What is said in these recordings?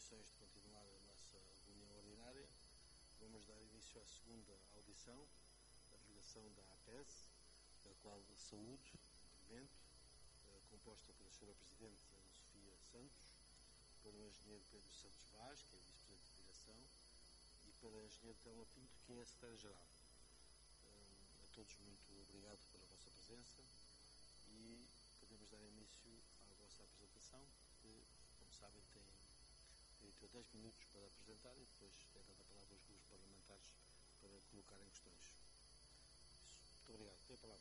condições de continuar a nossa reunião ordinária, vamos dar início à segunda audição da delegação da APES, a qual saúdo, cumprimento, composta pela Sra. Presidente Ana Sofia Santos, pelo Engenheiro Pedro Santos Vaz, que é Vice-Presidente de Direção, e pela Engenheira Telma Pinto, que é a Secretária-Geral. A todos muito obrigado pela vossa presença e podemos dar início à vossa apresentação, que, como sabem, tem 10 minutos para apresentar e depois é dada a palavra aos grupos parlamentares para colocarem questões. Isso. Muito obrigado. Tem a palavra.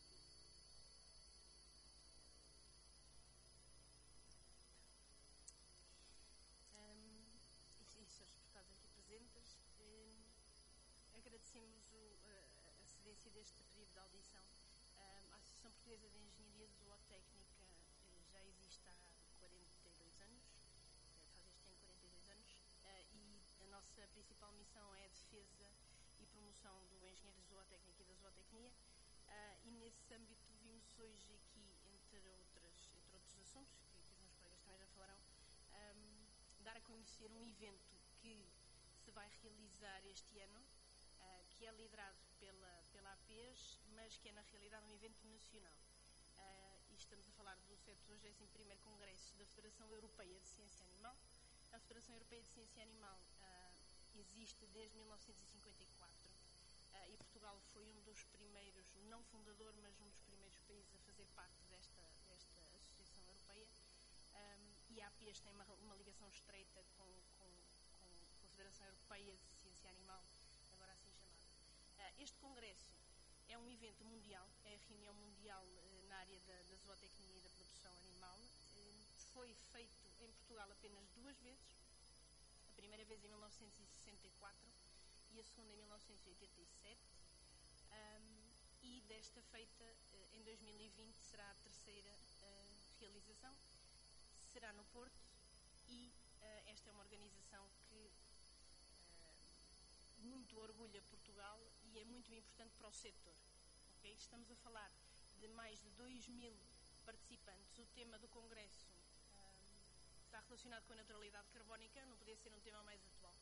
E senhores deputados aqui presentes, agradecemos a cedência deste período de audição. A Associação Portuguesa de Engenharia Zootécnica já existe há 42 anos, faz este ano 42 anos, e a nossa principal missão é a defesa e promoção do engenheiro zootécnico e da zootecnia, e nesse âmbito vimos hoje aqui, entre outros assuntos, que os meus colegas também já falarão, dar a conhecer um evento que se vai realizar este ano, que é liderado pela APES, mas que é na realidade um evento nacional. E estamos a falar do 71º Congresso da Federação Europeia de Ciência Animal. A Federação Europeia de Ciência Animal existe desde 1954 e Portugal foi um dos primeiros, não fundador, mas um dos primeiros países a fazer parte desta Associação Europeia. E a APES tem uma ligação estreita com a Federação Europeia de Ciência Animal, agora assim chamada. Este congresso é um evento mundial, é a reunião mundial na área da zootecnia e da produção animal. Foi feito em Portugal apenas 2 vezes, a primeira vez em 1964 e a segunda em 1987, e desta feita em 2020 será a terceira realização. Será no Porto e esta é uma organização que muito orgulha Portugal e é muito importante para o setor. Okay? Estamos a falar de mais de 2.000 participantes. O tema do Congresso está relacionado com a neutralidade carbónica, não podia ser um tema mais atual.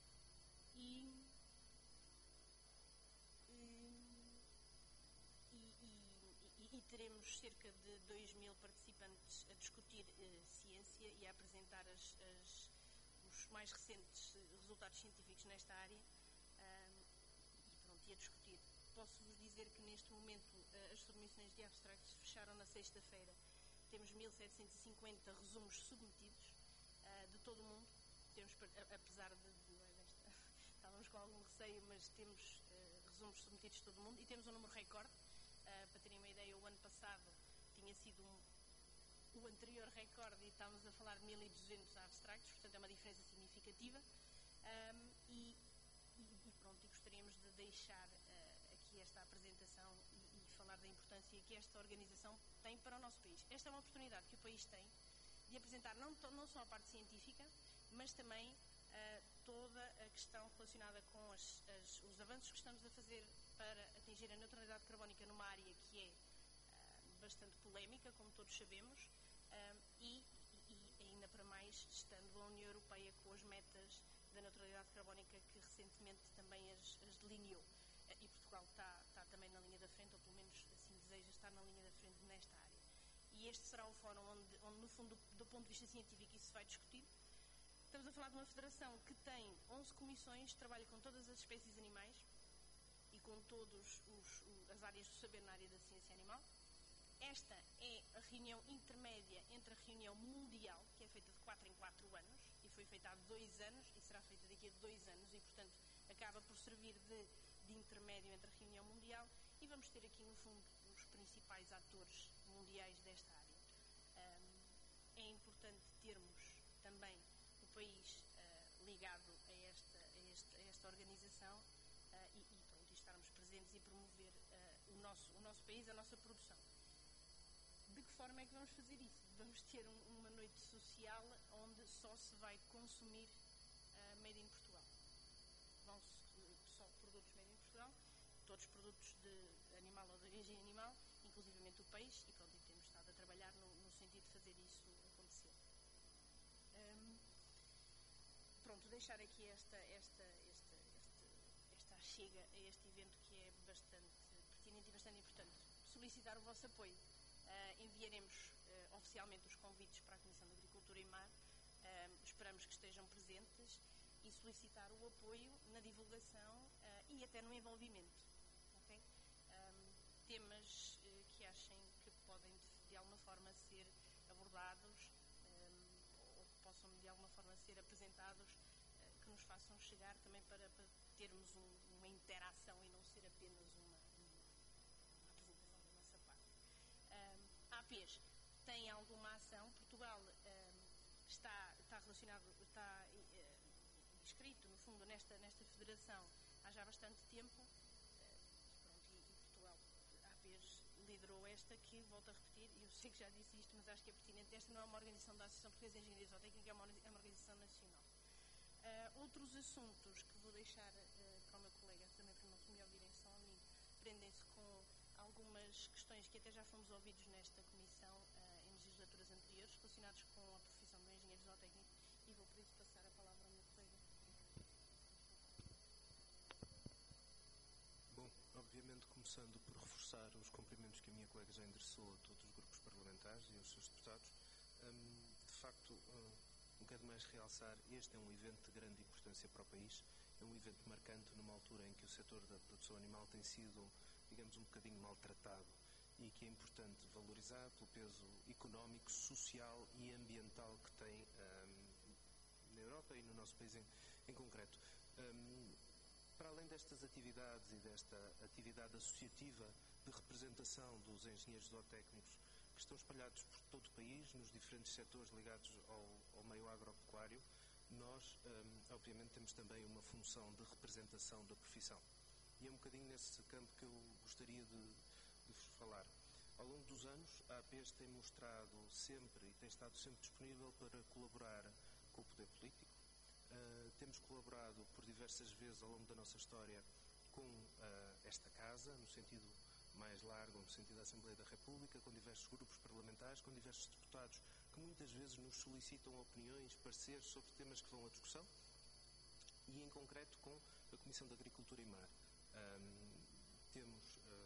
E teremos cerca de 2.000 participantes a discutir ciência e a apresentar os mais recentes resultados científicos nesta área e a discutir. Posso-vos dizer que neste momento as submissões de abstractos fecharam na sexta-feira. Temos 1.750 resumos submetidos de todo o mundo. Temos, apesar estávamos com algum receio, mas temos resumos submetidos de todo o mundo e temos um número recorde. Para terem uma ideia, o ano passado tinha sido o anterior recorde e estávamos a falar de 1.200 abstractos, portanto é uma diferença significativa. E gostaríamos de deixar aqui esta apresentação e falar da importância que esta organização tem para o nosso país. Esta é uma oportunidade que o país tem de apresentar não só a parte científica, mas também toda a questão relacionada com os avanços que estamos a fazer para atingir a neutralidade carbónica numa área que é bastante polémica, como todos sabemos, e ainda para mais estando a União Europeia com as metas da neutralidade carbónica que recentemente também as delineou. E Portugal está também na linha da frente, ou pelo menos assim deseja estar na linha da frente nesta área. E este será o fórum onde no fundo, do ponto de vista científico, isso se vai discutir. Estamos a falar de uma federação que tem 11 comissões, trabalha com todas as espécies animais e com todas as áreas do saber na área da ciência animal. Esta é a reunião intermédia entre a reunião mundial, que é feita de 4 em 4 anos, e foi feita há 2 anos, e será feita daqui a 2 anos, e, portanto, acaba por servir de intermédio entre a reunião mundial, e vamos ter aqui, no fundo, os principais atores mundiais desta área. É importante termos também o país ligado a esta organização e estarmos presentes e promover o nosso país, a nossa produção. De que forma é que vamos fazer isso? Vamos ter uma noite social onde só se vai consumir made in Portugal. Vão-se só produtos made in Portugal, todos produtos de animal ou de origem animal, inclusivamente o peixe, e temos estado a trabalhar no sentido de fazer isso acontecer. deixar aqui esta chega a este evento que é bastante pertinente e bastante importante. Solicitar o vosso apoio. Enviaremos oficialmente os convites para a Comissão de Agricultura e Mar. Esperamos que estejam presentes e solicitar o apoio na divulgação e até no envolvimento. Okay? Temas que achem que podem de alguma forma ser abordados ou que possam de alguma forma ser apresentados, que nos façam chegar também para termos uma interação e não ser apenas uma apresentação da nossa parte. A APES tem alguma ação. Portugal está relacionado, está inscrito, no fundo, nesta federação há já bastante tempo. E Portugal, a APES liderou esta, que, volto a repetir, e eu sei que já disse isto, mas acho que é pertinente, esta não é uma organização da Associação Portuguesa de Engenharia Zootecnica, é uma organização nacional. Outros assuntos que vou deixar para o meu colega, também para não me ouvirem só a mim, prendem-se com algumas questões que até já fomos ouvidos nesta comissão em legislaturas anteriores, relacionados com a profissão do engenheiro zootécnico, e vou por isso passar a palavra ao meu colega. Bom, obviamente começando por reforçar os cumprimentos que a minha colega já endereçou a todos os grupos parlamentares e aos seus deputados. De facto, quero mais realçar, este é um evento de grande importância para o país, é um evento marcante numa altura em que o setor da produção animal tem sido, digamos, um bocadinho maltratado e que é importante valorizar pelo peso económico, social e ambiental que tem na Europa e no nosso país em concreto. Para além destas atividades e desta atividade associativa de representação dos engenheiros zootécnicos que estão espalhados por todo o país, nos diferentes setores ligados ao meio agropecuário, nós, obviamente, temos também uma função de representação da profissão. E é um bocadinho nesse campo que eu gostaria de vos falar. Ao longo dos anos, a APES tem mostrado sempre e tem estado sempre disponível para colaborar com o poder político. Temos colaborado por diversas vezes ao longo da nossa história com esta Casa, no sentido mais largo, no sentido da Assembleia da República, com diversos grupos parlamentares, com diversos deputados que muitas vezes nos solicitam opiniões, pareceres sobre temas que vão à discussão, e em concreto com a Comissão de Agricultura e Mar. Temos,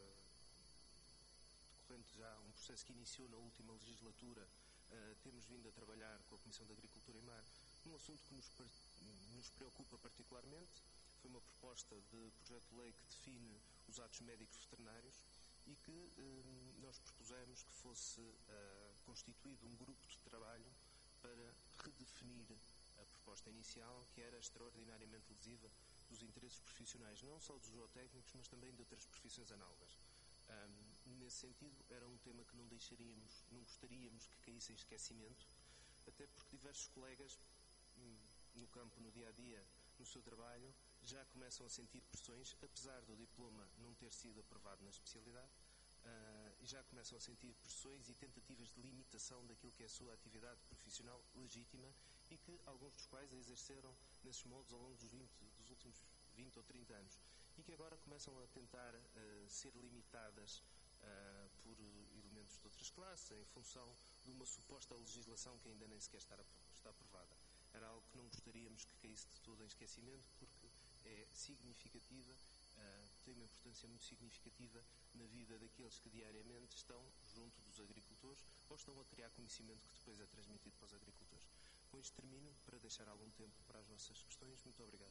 decorrente já um processo que iniciou na última legislatura, temos vindo a trabalhar com a Comissão de Agricultura e Mar num assunto que nos preocupa particularmente. Foi uma proposta de projeto de lei que define os atos médicos veterinários e que nós propusemos que fosse constituído um grupo de trabalho para redefinir a proposta inicial, que era extraordinariamente lesiva dos interesses profissionais, não só dos zootécnicos, mas também de outras profissões análogas. Nesse sentido, era um tema que não gostaríamos que caísse em esquecimento, até porque diversos colegas no campo, no dia-a-dia, no seu trabalho, já começam a sentir pressões, apesar do diploma não ter sido aprovado na especialidade, e já começam a sentir pressões e tentativas de limitação daquilo que é a sua atividade profissional legítima e que alguns dos quais a exerceram nesses moldes ao longo dos últimos 20 ou 30 anos e que agora começam a tentar ser limitadas por elementos de outras classes em função de uma suposta legislação que ainda nem sequer está aprovada. Era algo que não gostaríamos que caísse de todo em esquecimento, porque é significativa, tem uma importância muito significativa na vida daqueles que diariamente estão junto dos agricultores ou estão a criar conhecimento que depois é transmitido para os agricultores. Com isto termino, para deixar algum tempo para as vossas questões. Muito obrigado.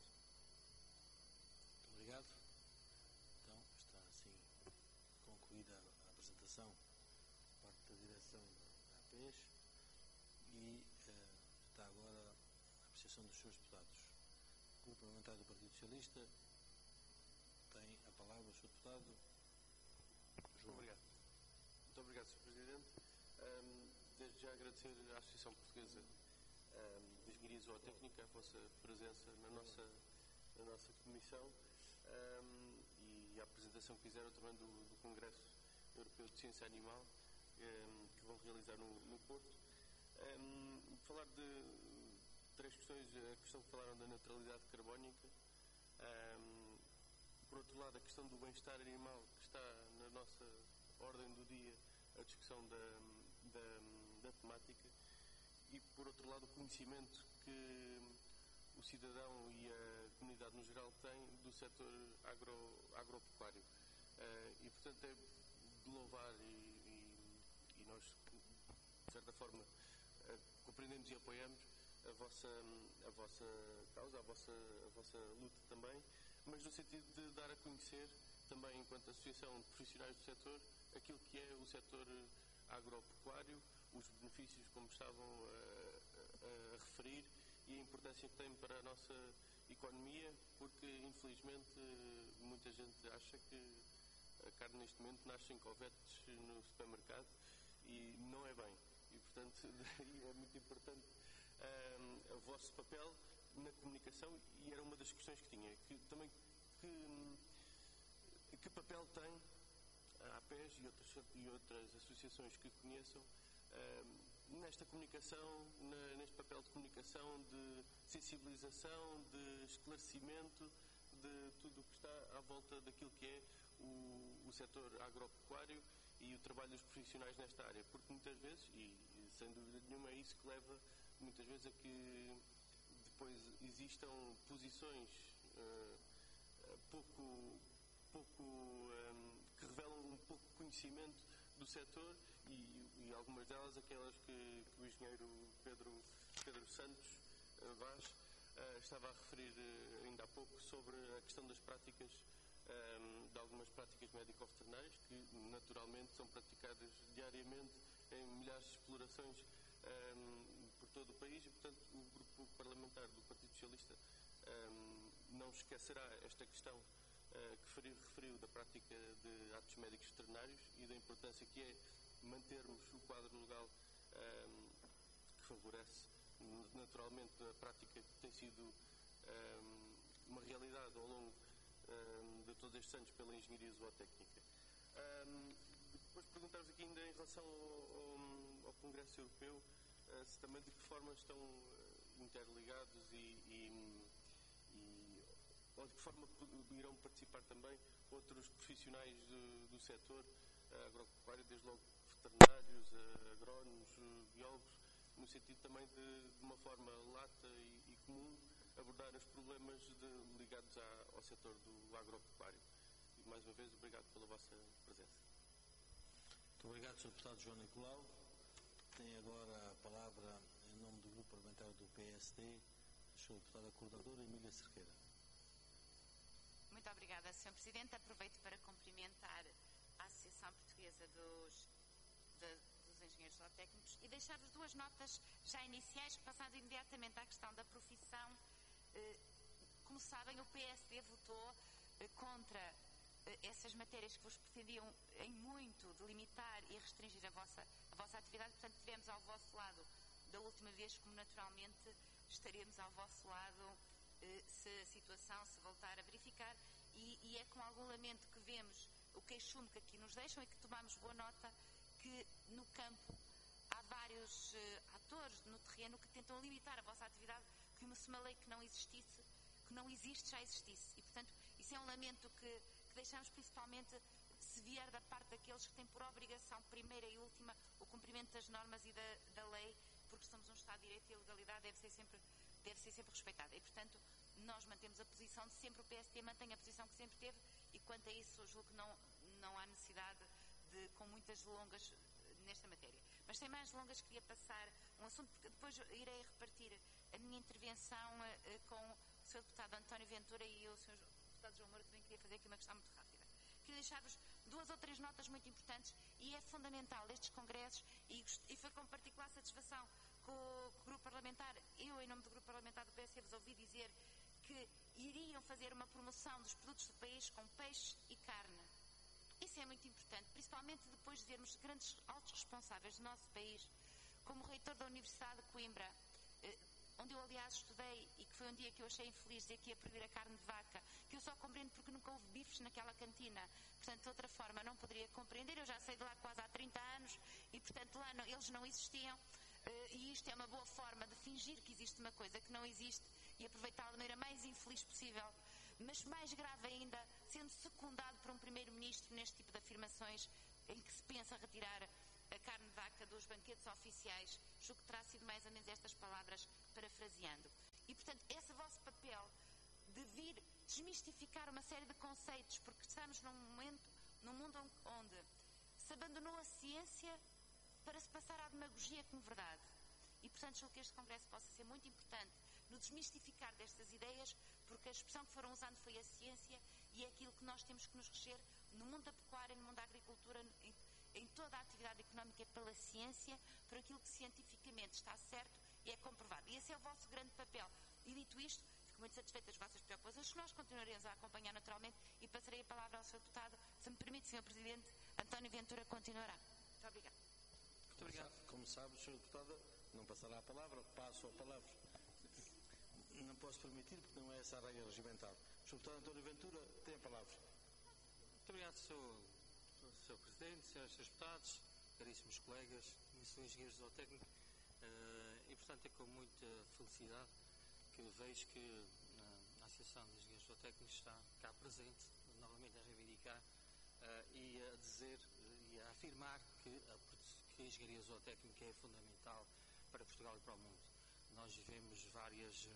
Muito obrigado. Então, está assim concluída a apresentação por parte da direção da APES e está agora a apreciação dos seus deputados. O Grupo Parlamentar do Partido Socialista tem a palavra o Sr. Deputado João. Obrigado. Muito obrigado, Sr. Presidente. Desde já agradecer à Associação Portuguesa de Engenharia Zootécnica a vossa presença na nossa comissão e a apresentação que fizeram também do Congresso Europeu de Ciência Animal que vão realizar no Porto. Falar de três questões. A questão que falaram da neutralidade carbónica. Por outro lado, a questão do bem-estar animal, que está na nossa ordem do dia, a discussão da temática. E, por outro lado, o conhecimento que o cidadão e a comunidade no geral tem do setor agropecuário. E, portanto, é de louvar e nós, de certa forma, compreendemos e apoiamos a vossa causa, a vossa luta também, mas no sentido de dar a conhecer também, enquanto associação de profissionais do setor, aquilo que é o setor agropecuário, os benefícios, como estavam a referir, e a importância que tem para a nossa economia, porque infelizmente muita gente acha que a carne neste momento nasce em covetes no supermercado e não é bem. E, portanto, daí é muito importante o vosso papel na comunicação, e era uma das questões que tinha, que papel tem a APES e outras associações que conheçam nesta comunicação, neste papel de comunicação, de sensibilização, de esclarecimento de tudo o que está à volta daquilo que é o setor agropecuário e o trabalho dos profissionais nesta área, porque muitas vezes, e sem dúvida nenhuma, é isso que leva muitas vezes a que depois existam posições que revelam um pouco conhecimento do setor, e algumas delas aquelas que o engenheiro Pedro Santos Vaz estava a referir ainda há pouco sobre a questão das práticas, de algumas práticas médico-veterinárias que naturalmente são praticadas diariamente em milhares de explorações por todo o país, e portanto o grupo parlamentar do Partido Socialista não esquecerá esta questão que referiu da prática de atos médicos veterinários e da importância que é mantermos o quadro legal que favorece naturalmente a prática que tem sido uma realidade ao longo de todos estes anos pela engenharia zootécnica. Depois perguntar-vos aqui ainda em relação ao Congresso Europeu, se também de que forma estão interligados ou de que forma irão participar também outros profissionais do setor agropecuário, desde logo veterinários, agrónomos, biólogos, no sentido também de uma forma lata e comum abordar os problemas ligados ao setor do agropecuário. E mais uma vez, obrigado pela vossa presença. Muito obrigado, Sr. Deputado João Nicolau. Tem agora a palavra, em nome do Grupo Parlamentar do PSD, a Sra. Deputada Coordenadora Emília Cerqueira. Muito obrigada, Sr. Presidente. Aproveito para cumprimentar a Associação Portuguesa dos Engenheiros Zootécnicos e deixar-vos duas notas já iniciais, passando imediatamente à questão da profissão. Como sabem, o PSD votou contra essas matérias que vos pretendiam em muito delimitar e restringir a vossa atividade. Portanto, estivemos ao vosso lado da última vez, como naturalmente estaremos ao vosso lado se a situação se voltar a verificar, e é com algum lamento que vemos o queixume que aqui nos deixam e que tomamos boa nota que no campo há vários atores no terreno que tentam limitar a vossa atividade, como se uma lei que não existe já existisse, e portanto isso é um lamento que deixamos, principalmente se vier da parte daqueles que têm por obrigação primeira e última o cumprimento das normas e da lei, porque somos um Estado de Direito e a legalidade deve ser sempre respeitada, e portanto nós mantemos a posição de sempre, o PSD mantém a posição que sempre teve, e quanto a isso julgo que não há necessidade de com muitas delongas nesta matéria. Mas sem mais delongas, queria passar um assunto, porque depois irei repartir a minha intervenção com o Sr. Deputado António Ventura e o Sr. Deputado João Moura. Também queria fazer aqui uma questão muito rápida. Queria deixar-vos duas ou três notas muito importantes, e é fundamental estes congressos, e foi com particular satisfação que o Grupo Parlamentar, eu em nome do Grupo Parlamentar do PSD, vos ouvi dizer que iriam fazer uma promoção dos produtos do país com peixe e carne. Isso é muito importante, principalmente depois de vermos grandes altos responsáveis do nosso país, como o reitor da Universidade de Coimbra, onde eu aliás estudei, e que foi um dia que eu achei infeliz dizer que ia proibir a carne de vaca, que eu só compreendo porque nunca houve bifes naquela cantina, portanto de outra forma não poderia compreender. Eu já saí de lá quase há 30 anos e portanto lá eles não existiam, e isto é uma boa forma de fingir que existe uma coisa que não existe e aproveitá-la da maneira mais infeliz possível, mas mais grave ainda, sendo secundado por um primeiro-ministro neste tipo de afirmações em que se pensa retirar a carne de vaca dos banquetes oficiais. Julgo que terá sido mais ou menos estas palavras, parafraseando. E, portanto, essa vossa de vir desmistificar uma série de conceitos, porque estamos num mundo onde se abandonou a ciência para se passar à demagogia como verdade. E, portanto, julgo que este Congresso possa ser muito importante no desmistificar destas ideias, porque a expressão que foram usando foi a ciência, e é aquilo que nós temos que nos reger no mundo da pecuária, no mundo da agricultura, em toda a atividade económica, é pela ciência, por aquilo que cientificamente está certo e é comprovado. E esse é o vosso grande papel. E dito isto, fico muito satisfeita das vossas preocupações, que nós continuaremos a acompanhar naturalmente, e passarei a palavra ao Sr. Deputado. Se me permite, Sr. Presidente, António Ventura continuará. Muito obrigada. Muito obrigado. Como sabe, Sr. Deputado, não passará a palavra, passo a palavra. Não posso permitir, porque não é essa a regra regimental. Sr. Deputado António Ventura, tem a palavra. Muito obrigado, Sr. Presidente, Srs. Deputados, caríssimos colegas, engenheiros zootécnicos, e portanto é com muita felicidade que vejo que a Associação de Engenheiros Zootécnicos está cá presente, novamente a reivindicar e a dizer e a afirmar que a engenharia zootécnica é fundamental para Portugal e para o mundo. Nós vivemos vários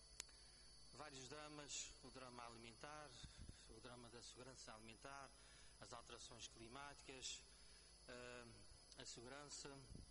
dramas, o drama alimentar, o drama da segurança alimentar, as alterações climáticas, a segurança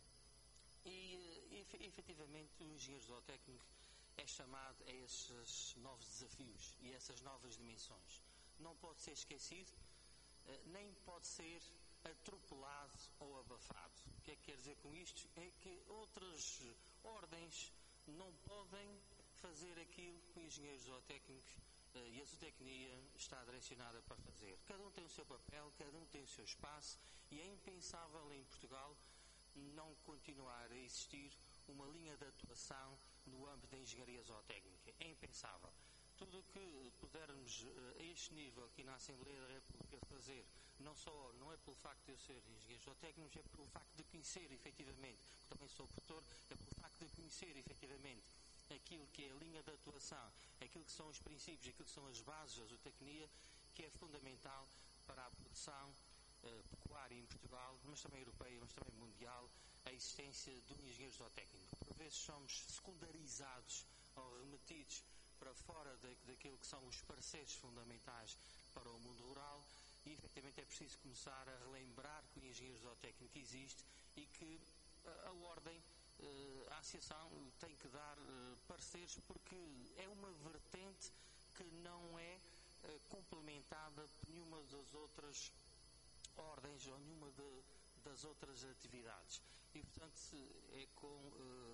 e efetivamente o engenheiro zootécnico é chamado a esses novos desafios e essas novas dimensões. Não pode ser esquecido, nem pode ser atropelado ou abafado. O que é que quer dizer com isto? É que outras ordens não podem fazer aquilo que os engenheiros zootécnicos e a zootecnia está direcionada para fazer. Cada um tem o seu papel, cada um tem o seu espaço, e é impensável em Portugal não continuar a existir uma linha de atuação no âmbito da engenharia zootécnica. É impensável. Tudo o que pudermos a este nível aqui na Assembleia da República fazer, não é pelo facto de eu ser engenheiro zootécnico, é pelo facto de conhecer efetivamente, porque também sou produtor, é pelo facto de conhecer efetivamente aquilo que é a linha de atuação, aquilo que são os princípios, aquilo que são as bases da zootecnia, que é fundamental para a produção pecuária em Portugal, mas também europeia, mas também mundial, a existência de um engenheiro zootécnico. Por vezes somos secundarizados ou remetidos para fora daquilo que são os parceiros fundamentais para o mundo rural, e efetivamente é preciso começar a relembrar que o engenheiro zootécnico existe e que a ordem, a associação tem que dar pareceres, porque é uma vertente que não é complementada por nenhuma das outras ordens ou nenhuma das outras atividades. E, portanto, é com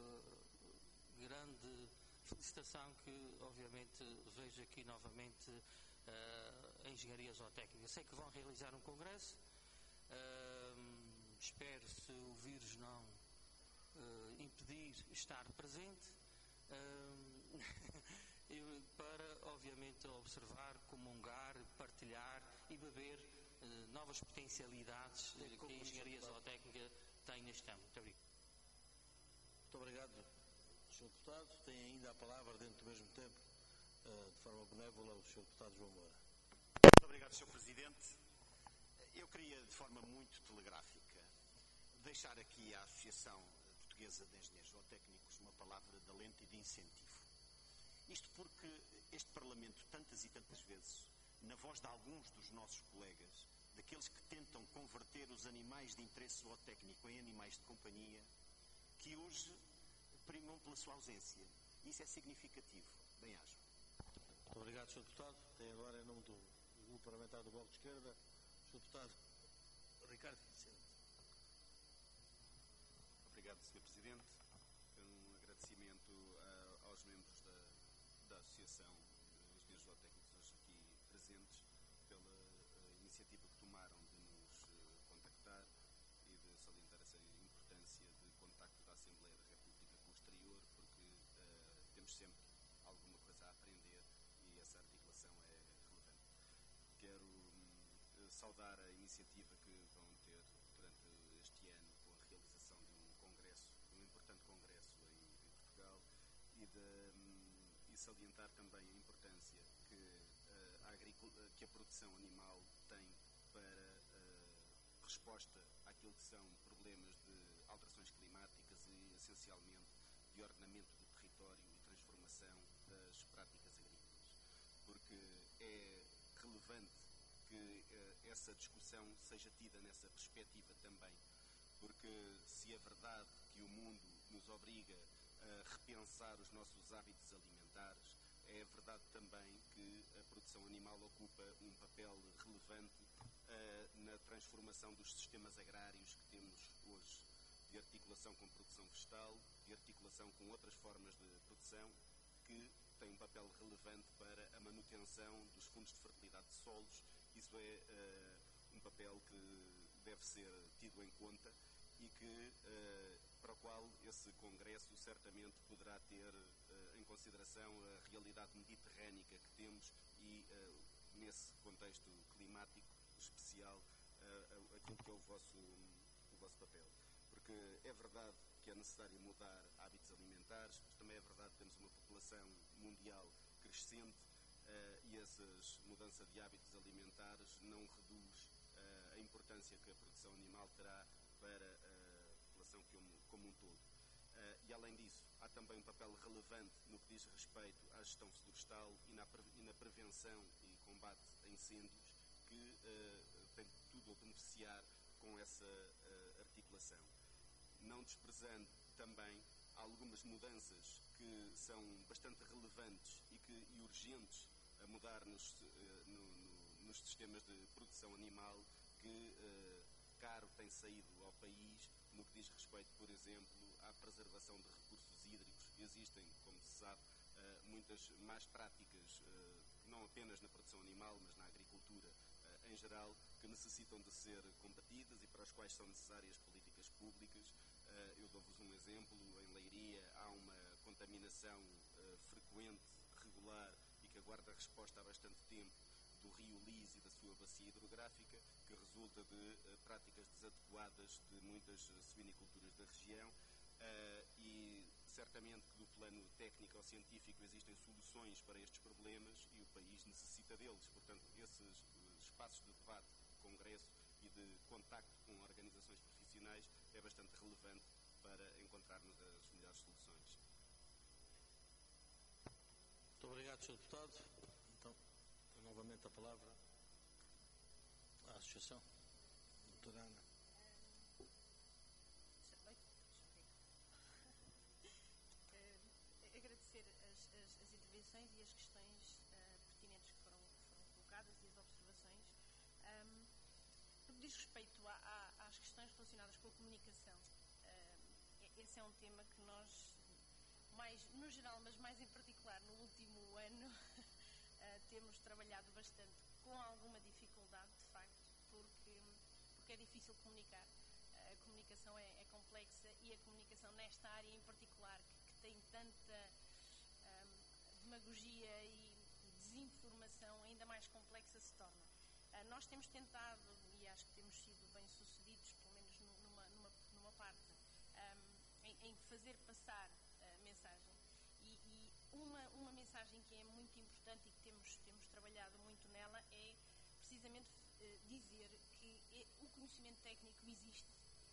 grande felicitação que, obviamente, vejo aqui novamente a engenharia zootécnica. Sei que vão realizar um congresso, espero, se o vírus não impedir, estar presente, para, obviamente, observar, comungar, partilhar e beber novas potencialidades que a engenharia zootécnica tem neste âmbito. Muito obrigado. Muito obrigado, Sr. Deputado. Tem ainda a palavra, dentro do mesmo tempo, de forma benévola, o Sr. Deputado João Moura. Muito obrigado, Sr. Presidente. Eu queria, de forma muito telegráfica, deixar aqui à Associação Portuguesa de Engenheiros Zootécnicos uma palavra de alento e de incentivo. Isto porque este Parlamento, tantas e tantas vezes, na voz de alguns dos nossos colegas, daqueles que tentam converter os animais de interesse zootécnico em animais de companhia, que hoje primam pela sua ausência. Isso é significativo. Bem-aja. Muito obrigado, Sr. Deputado. Tem agora, em nome do Grupo Parlamentar do Bloco de Esquerda, o Sr. Deputado Ricardo Vicente. Obrigado, Sr. Presidente. Um agradecimento aos membros da Associação de Engenheiros Zootécnicos hoje aqui presentes pela iniciativa que tomaram de nos contactar e de salientar essa importância de contacto da Assembleia da República com o exterior, porque temos sempre alguma coisa a aprender e essa articulação é relevante. Quero saudar a iniciativa que vão ter durante este ano com a realização de um congresso, um importante congresso em Portugal, e salientar também a importância que a produção animal tem para resposta àquilo que são problemas de alterações climáticas e, essencialmente, de ordenamento do território e transformação das práticas agrícolas. é relevante que essa discussão seja tida nessa perspectiva também, porque se é verdade que o mundo nos obriga a repensar os nossos hábitos alimentares, é verdade também que a produção animal ocupa um papel relevante na transformação dos sistemas agrários que temos hoje, de articulação com produção vegetal, de articulação com outras formas de produção, que tem um papel relevante para a manutenção dos fundos de fertilidade de solos. Isso é um papel que deve ser tido em conta e que, para o qual esse Congresso certamente poderá ter em consideração a realidade mediterrânica que temos e, nesse contexto climático especial, aquilo que é o vosso papel. Porque é verdade que é necessário mudar hábitos alimentares, mas também é verdade que temos uma população mundial crescente e essas mudanças de hábitos alimentares não reduz a importância que a produção animal terá para a população como um todo. E além disso, há também um papel relevante no que diz respeito à gestão florestal e na prevenção e combate a incêndios, que tem tudo a beneficiar com essa articulação. Não desprezando também algumas mudanças que são bastante relevantes e urgentes a mudar nos sistemas de produção animal, que caro tem saído ao país no que diz respeito, por exemplo, à preservação de recursos hídricos. Existem, como se sabe, muitas más práticas, não apenas na produção animal, mas na agricultura em geral, que necessitam de ser combatidas e para as quais são necessárias políticas públicas. Eu dou-vos um exemplo. Em Leiria há uma contaminação frequente, regular e que aguarda resposta há bastante tempo do rio Lise e da sua bacia hidrográfica, que resulta de práticas desadequadas de muitas suiniculturas da região, e certamente que do plano técnico ou científico existem soluções para estes problemas e o país necessita deles. Portanto, esses espaços de debate, de congresso e de contacto com organizações profissionais é bastante relevante para encontrarmos as melhores soluções. Muito obrigado, Sr. Deputado. Então, novamente a palavra à Associação. Doutora Ana. Agradecer as intervenções e as questões pertinentes que foram colocadas e as observações. No que diz respeito às questões relacionadas com a comunicação, esse é um tema que nós, mais no geral, mas mais em particular no último ano, temos trabalhado bastante, com alguma dificuldade, de facto, porque é difícil comunicar. A comunicação é complexa e a comunicação nesta área em particular, que tem tanta demagogia e desinformação, ainda mais complexa se torna. Nós temos tentado, e acho que temos sido bem-sucedidos, pelo menos numa parte, em fazer passar a mensagem. E uma mensagem que é muito importante e que temos trabalhado muito nela é precisamente dizer que o conhecimento técnico existe.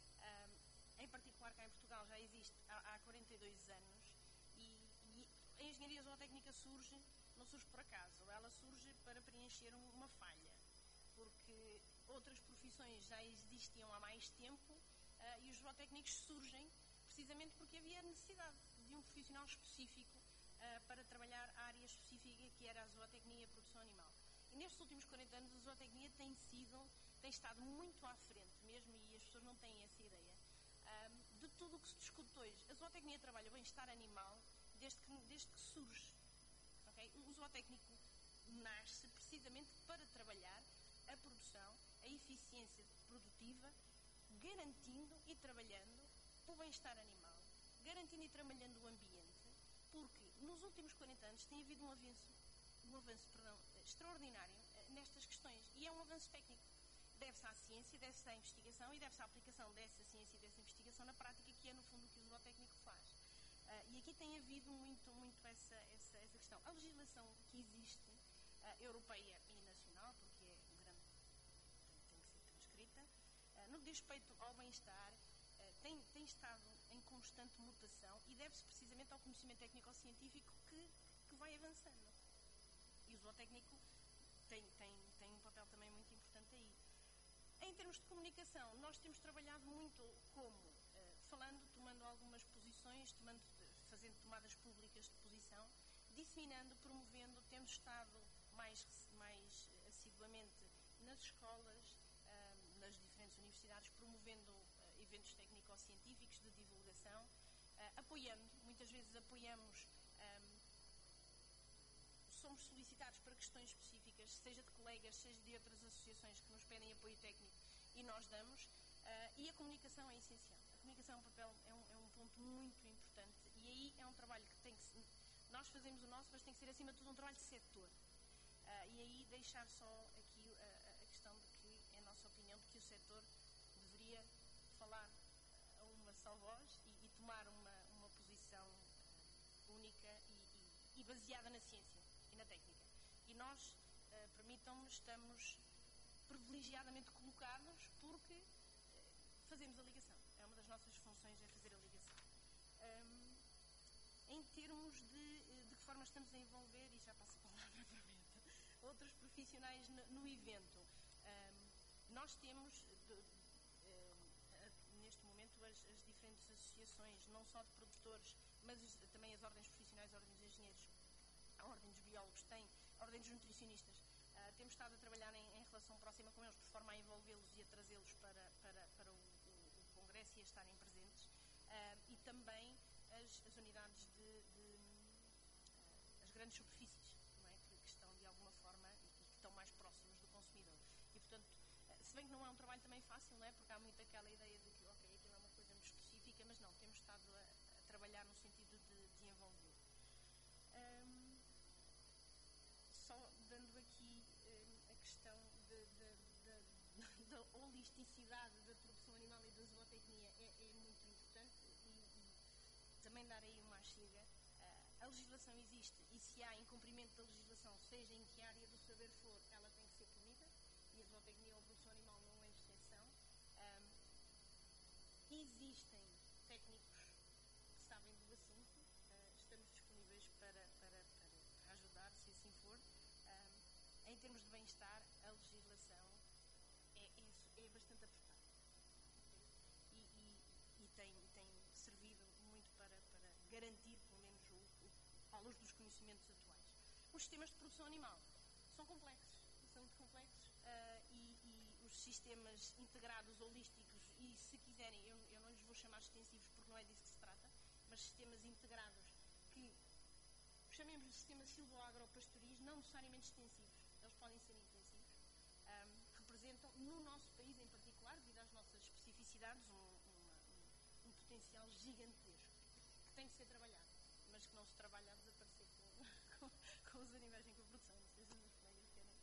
Em particular cá em Portugal já existe há 42 anos e a engenharia zootécnica não surge por acaso, ela surge para preencher uma falha, porque outras profissões já existiam há mais tempo e os zootécnicos surgem precisamente porque havia necessidade de um profissional específico para trabalhar a área específica que era a zootecnia e a produção animal. E nestes últimos 40 anos a zootecnia tem estado muito à frente mesmo, e as pessoas não têm essa ideia de tudo o que se discute hoje. A zootecnia trabalha o bem-estar animal desde que surge. Okay? O zootécnico nasce precisamente para trabalhar a produção, a eficiência produtiva, garantindo e trabalhando o bem-estar animal, garantindo e trabalhando o ambiente, porque nos últimos 40 anos tem havido um avanço extraordinário nestas questões, e é um avanço técnico. Deve-se à ciência, deve-se à investigação e deve-se à aplicação dessa ciência e dessa investigação na prática, que é no fundo o que o zootécnico faz. E aqui tem havido muito essa questão. A legislação que existe, europeia e nacional, porque é grande, tem que ser transcrita, no que diz respeito ao bem-estar, tem estado em constante mutação e deve-se precisamente ao conhecimento técnico-científico que vai avançando. E o zootécnico tem um papel também muito importante aí. Em termos de comunicação, nós temos trabalhado muito tomando algumas posições, fazendo tomadas públicas de posição, disseminando, promovendo. Temos estado mais assiduamente nas escolas, nas diferentes universidades, promovendo eventos técnico-científicos de divulgação, muitas vezes apoiamos, somos solicitados para questões específicas, seja de colegas, seja de outras associações que nos pedem apoio técnico, e nós damos, e a comunicação é essencial. A comunicação é um ponto muito importante, e aí é um trabalho que tem que ser, nós fazemos o nosso, mas tem que ser acima de tudo um trabalho de setor. E aí deixar só aqui a questão de que é a nossa opinião de que o setor deveria falar a uma só voz e tomar uma posição única e baseada na ciência e na técnica. E nós, permitam-me, estamos privilegiadamente colocados porque fazemos a ligação. É uma das nossas funções, é fazer a ligação. Em termos de que forma estamos a envolver, e já passo a palavra novamente, outros profissionais no evento. Nós temos, neste momento, as diferentes associações, não só de produtores, mas também as ordens profissionais, ordens de engenheiros, a ordem dos biólogos, a ordem dos nutricionistas. Temos estado a trabalhar em relação próxima com eles, por forma a envolvê-los e a trazê-los para o congresso e a estarem presentes. E também as unidades as grandes superfícies, não é? que estão de alguma forma e que estão mais próximos do consumidor. E, portanto, se bem que não é um trabalho também fácil, não é? Porque há muito aquela ideia de que, ok, aquilo é uma coisa muito específica, mas não, temos estado a trabalhar no sentido de envolver. Só dando aqui a questão da holisticidade da produção animal e da zootecnia é muito importante e também dar aí uma chega. A legislação existe e se há incumprimento da legislação, seja em que área do saber for, ela tem que ser punida, e a zootecnia ou a produção animal não é exceção. Existem técnicos que sabem do assunto, estamos disponíveis para ajudar, se assim for. Em termos de bem-estar, a legislação é bastante apertada, okay? E tem servido muito para garantir, pelo menos, à luz dos conhecimentos atuais. Os sistemas de produção animal são complexos, são muito complexos, e os sistemas integrados, holísticos, e se quiserem, eu não lhes vou chamar extensivos porque não é disso que se trata, mas sistemas integrados que chamemos de sistemas silvoagropastoriz, não necessariamente extensivos, eles podem ser intensivos, representam, no nosso país em particular, devido às nossas especificidades, um potencial gigantesco, que tem que ser trabalhado, mas que não se trabalha a desaparecer com os animais em coprodução. Não sei se os meus colegas querem.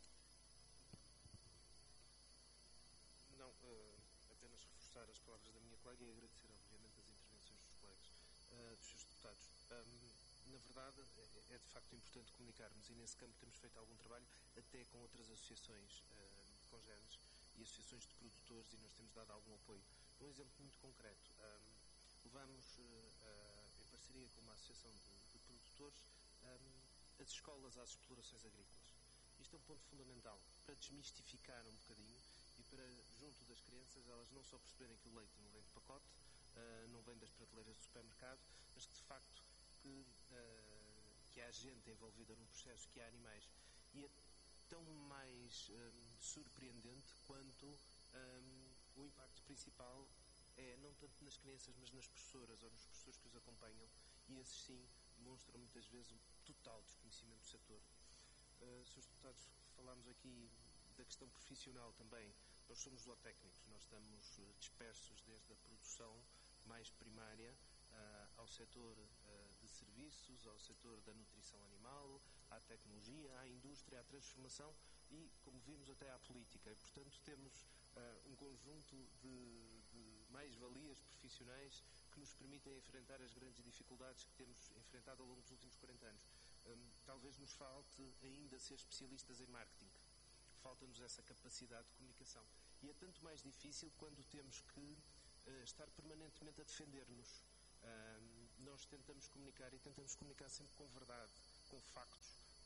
Não, apenas reforçar as palavras da minha colega e agradecer, obviamente, as intervenções dos colegas, dos seus deputados. Na verdade, é de facto importante comunicarmos e nesse campo temos feito algum trabalho até com outras associações congêneres e associações de produtores, e nós temos dado algum apoio. Um exemplo muito concreto, levamos, em parceria com uma associação de produtores, as escolas às explorações agrícolas. Isto é um ponto fundamental para desmistificar um bocadinho e para, junto das crianças, elas não só perceberem que o leite não vem de pacote, não vem das prateleiras do supermercado, mas que de facto que há gente envolvida no processo, que há animais. E é tão mais surpreendente quanto o impacto principal é não tanto nas crianças, mas nas professoras ou nos professores que os acompanham, e esses sim demonstram muitas vezes um total desconhecimento do setor. Srs. Deputados, falámos aqui da questão profissional também. Nós somos zootécnicos, nós estamos dispersos desde a produção mais primária ao setor de serviços, ao setor da nutrição animal, à tecnologia, à indústria, à transformação e, como vimos, até à política. E, portanto, temos um conjunto de mais-valias profissionais que nos permitem enfrentar as grandes dificuldades que temos enfrentado ao longo dos últimos 40 anos. Talvez nos falte ainda ser especialistas em marketing. Falta-nos essa capacidade de comunicação. E é tanto mais difícil quando temos que estar permanentemente a defender-nos. Nós tentamos comunicar e tentamos comunicar sempre com verdade, com factos,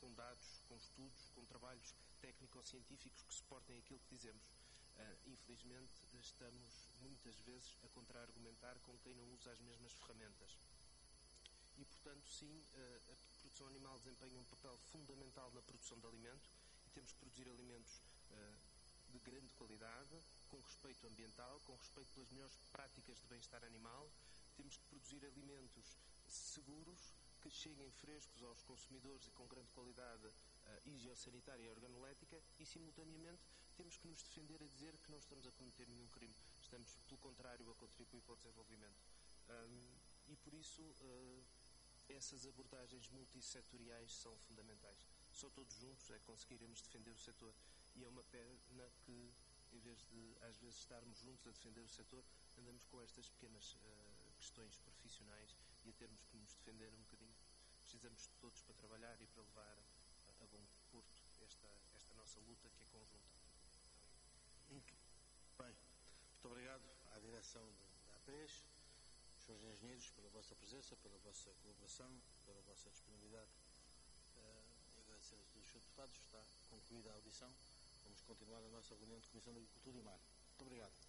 com dados, com estudos, com trabalhos técnico-científicos que suportem aquilo que dizemos. Infelizmente, estamos muitas vezes a contra-argumentar com quem não usa as mesmas ferramentas. E, portanto, sim, a produção animal desempenha um papel fundamental na produção de alimento e temos que produzir alimentos de grande qualidade, com respeito ambiental, com respeito pelas melhores práticas de bem-estar animal. Temos que produzir alimentos seguros, que cheguem frescos aos consumidores e com grande qualidade higiosanitária e organolética e, simultaneamente, temos que nos defender a dizer que não estamos a cometer nenhum crime. Estamos, pelo contrário, a contribuir para o desenvolvimento. E, por isso, essas abordagens multissetoriais são fundamentais. Só todos juntos é que conseguiremos defender o setor. E é uma pena que, em vez de, às vezes, estarmos juntos a defender o setor, andamos com estas pequenas questões profissionais e a termos que nos defender um bocadinho. Precisamos de todos para trabalhar e para levar a bom porto esta nossa luta, que é conjunta. Muito bem. Muito obrigado à direção da APES, aos senhores engenheiros, pela vossa presença, pela vossa colaboração, pela vossa disponibilidade. E agradecer a todos os senhores deputados. Está concluída a audição. Vamos continuar a nossa reunião de Comissão de Agricultura e Mar. Muito obrigado.